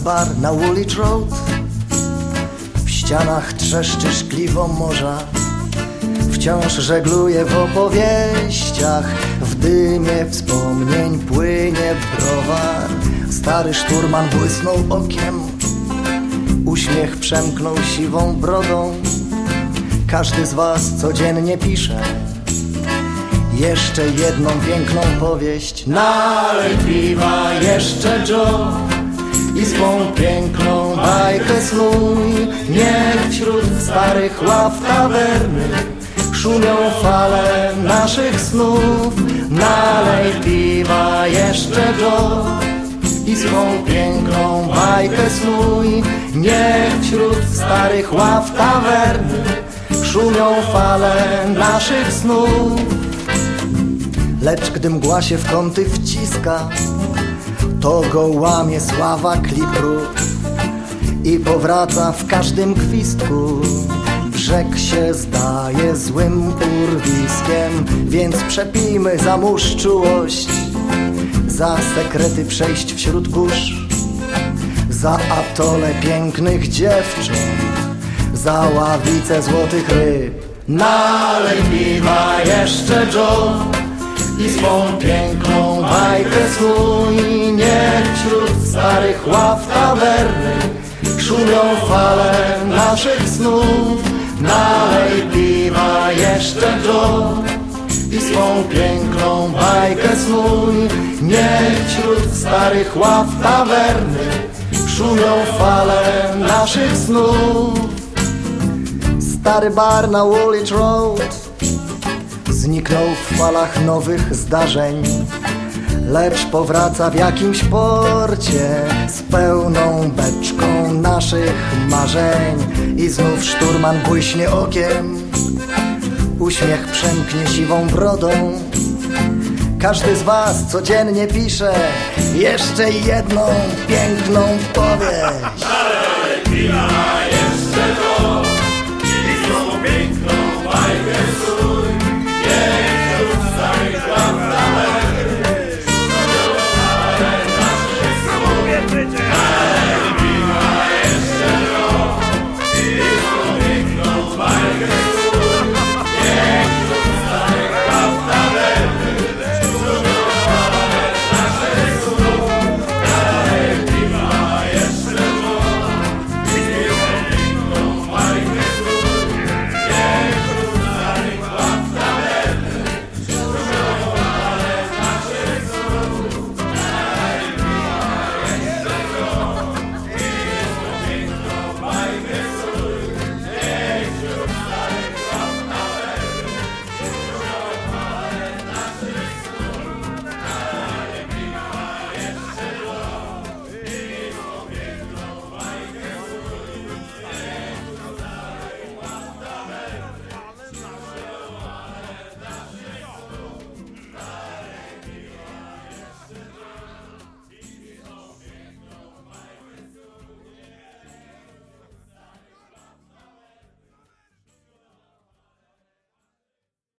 bar na Woolwich Road. W ścianach trzeszczy szkliwo morza. Wciąż żegluje w opowieściach. W dymie wspomnień płynie browar. Stary szturman błysnął okiem. Uśmiech przemknął siwą brodą. Każdy z was codziennie pisze jeszcze jedną piękną powieść. Nalej piwa jeszcze Joe i swą piękną bajkę snuj. Niech wśród starych ław tawerny szumią fale naszych snów. Nalej piwa jeszcze Joe i swą piękną bajkę snuj. Niech wśród starych ław tawerny szumią fale naszych snów. Lecz gdy mgła się w kąty wciska, to go łamie sława klipru i powraca w każdym gwizdku. Brzeg się zdaje złym urwiskiem, więc przepijmy za mórz czułość, za sekrety przejść wśród kurz, za atole pięknych dziewcząt, za ławicę złotych ryb. Nalej piwa jeszcze Joe i swą piękną bajkę snuj. Niech wśród starych ław tawerny szumią fale naszych snów. Nalej piwa jeszcze Joe i swą piękną bajkę snuj. Niech wśród starych ław tawerny szumią fale naszych snów. Stary bar na Woolwich Road zniknął w falach nowych zdarzeń, lecz powraca w jakimś porcie z pełną beczką naszych marzeń. I znów szturman błyśnie okiem, uśmiech przemknie siwą brodą. Każdy z was codziennie pisze jeszcze jedną piękną powieść.